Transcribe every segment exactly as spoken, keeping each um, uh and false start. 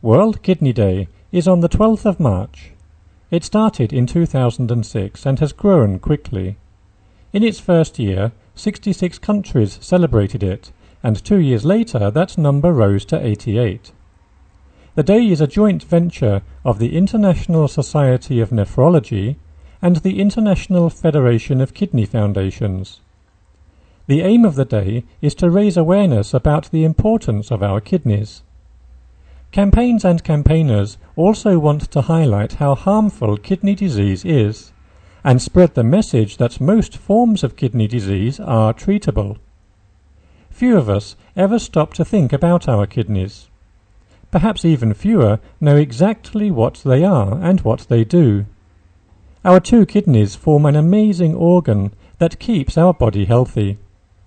World Kidney Day is on the twelfth of March. It started in two thousand six and has grown quickly. In its first year, sixty-six countries celebrated it, and two years later that number rose to eighty-eight. The day is a joint venture of the International Society of Nephrology and the International Federation of Kidney Foundations. The aim of the day is to raise awareness about the importance of our kidneys. Campaigns and campaigners also want to highlight how harmful kidney disease is, and spread the message that most forms of kidney disease are treatable. Few of us ever stop to think about our kidneys. Perhaps even fewer know exactly what they are and what they do. Our two kidneys form an amazing organ that keeps our body healthy.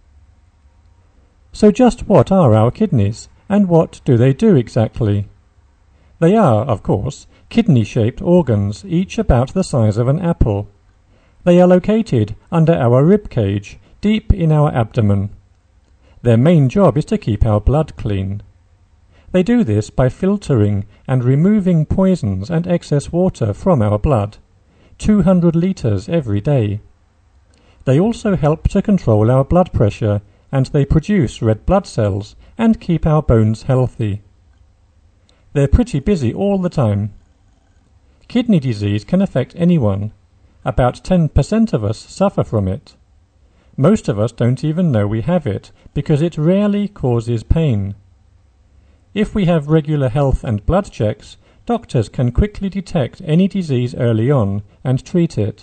So just what are our kidneys, and what do they do exactly? They are, of course, kidney-shaped organs, each about the size of an apple. They are located under our rib cage, deep in our abdomen. Their main job is to keep our blood clean. They do this by filtering and removing poisons and excess water from our blood, two hundred litres every day. They also help to control our blood pressure, and they produce red blood cells and keep our bones healthy. They're pretty busy all the time. Kidney disease can affect anyone. About ten percent of us suffer from it. Most of us don't even know we have it, because it rarely causes pain. If we have regular health and blood checks, doctors can quickly detect any disease early on and treat it.